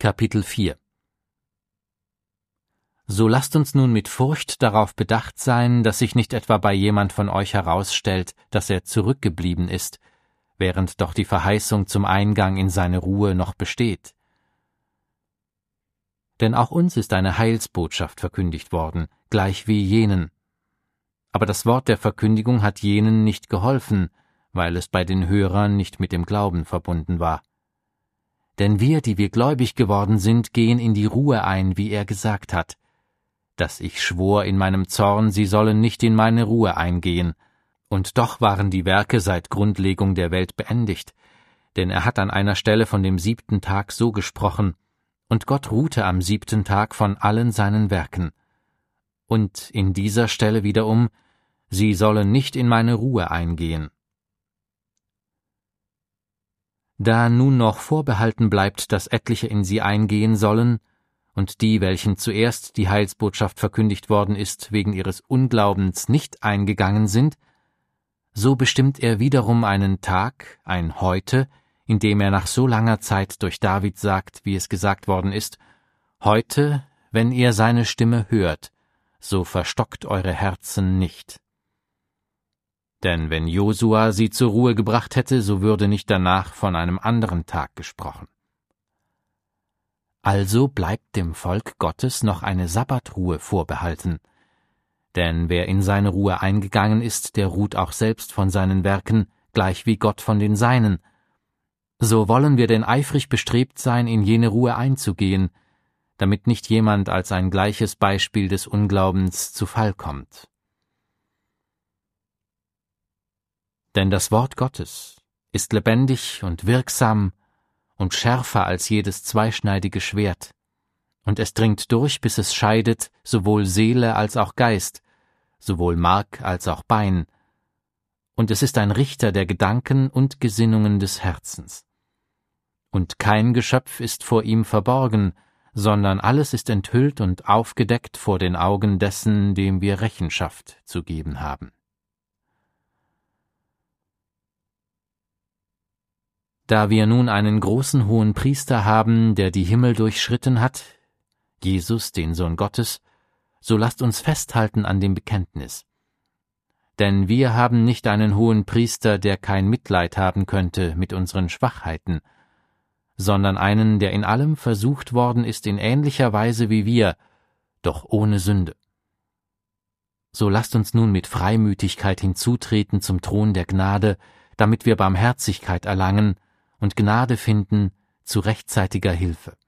Kapitel 4 So lasst uns nun mit Furcht darauf bedacht sein, dass sich nicht etwa bei jemand von euch herausstellt, dass er zurückgeblieben ist, während doch die Verheißung zum Eingang in seine Ruhe noch besteht. Denn auch uns ist eine Heilsbotschaft verkündigt worden, gleich wie jenen. Aber das Wort der Verkündigung hat jenen nicht geholfen, weil es bei den Hörern nicht mit dem Glauben verbunden war. Denn wir, die wir gläubig geworden sind, gehen in die Ruhe ein, wie er gesagt hat, dass ich schwor in meinem Zorn, sie sollen nicht in meine Ruhe eingehen. Und doch waren die Werke seit Grundlegung der Welt beendigt, denn er hat an einer Stelle von dem 7. Tag so gesprochen, und Gott ruhte am 7. Tag von allen seinen Werken. Und in dieser Stelle wiederum, sie sollen nicht in meine Ruhe eingehen. Da nun noch vorbehalten bleibt, dass etliche in sie eingehen sollen, und die, welchen zuerst die Heilsbotschaft verkündigt worden ist, wegen ihres Unglaubens nicht eingegangen sind, so bestimmt er wiederum einen Tag, ein Heute, in dem er nach so langer Zeit durch David sagt, wie es gesagt worden ist, »Heute, wenn ihr seine Stimme hört, so verstockt eure Herzen nicht.« Denn wenn Josua sie zur Ruhe gebracht hätte, so würde nicht danach von einem anderen Tag gesprochen. Also bleibt dem Volk Gottes noch eine Sabbatruhe vorbehalten. Denn wer in seine Ruhe eingegangen ist, der ruht auch selbst von seinen Werken, gleich wie Gott von den Seinen. So wollen wir denn eifrig bestrebt sein, in jene Ruhe einzugehen, damit nicht jemand als ein gleiches Beispiel des Unglaubens zu Fall kommt. Denn das Wort Gottes ist lebendig und wirksam und schärfer als jedes zweischneidige Schwert, und es dringt durch, bis es scheidet, sowohl Seele als auch Geist, sowohl Mark als auch Bein, und es ist ein Richter der Gedanken und Gesinnungen des Herzens. Und kein Geschöpf ist vor ihm verborgen, sondern alles ist enthüllt und aufgedeckt vor den Augen dessen, dem wir Rechenschaft zu geben haben. Da wir nun einen großen Hohenpriester haben, der die Himmel durchschritten hat, Jesus, den Sohn Gottes, so lasst uns festhalten an dem Bekenntnis. Denn wir haben nicht einen Hohenpriester, der kein Mitleid haben könnte mit unseren Schwachheiten, sondern einen, der in allem versucht worden ist in ähnlicher Weise wie wir, doch ohne Sünde. So lasst uns nun mit Freimütigkeit hinzutreten zum Thron der Gnade, damit wir Barmherzigkeit erlangen und Gnade finden zu rechtzeitiger Hilfe.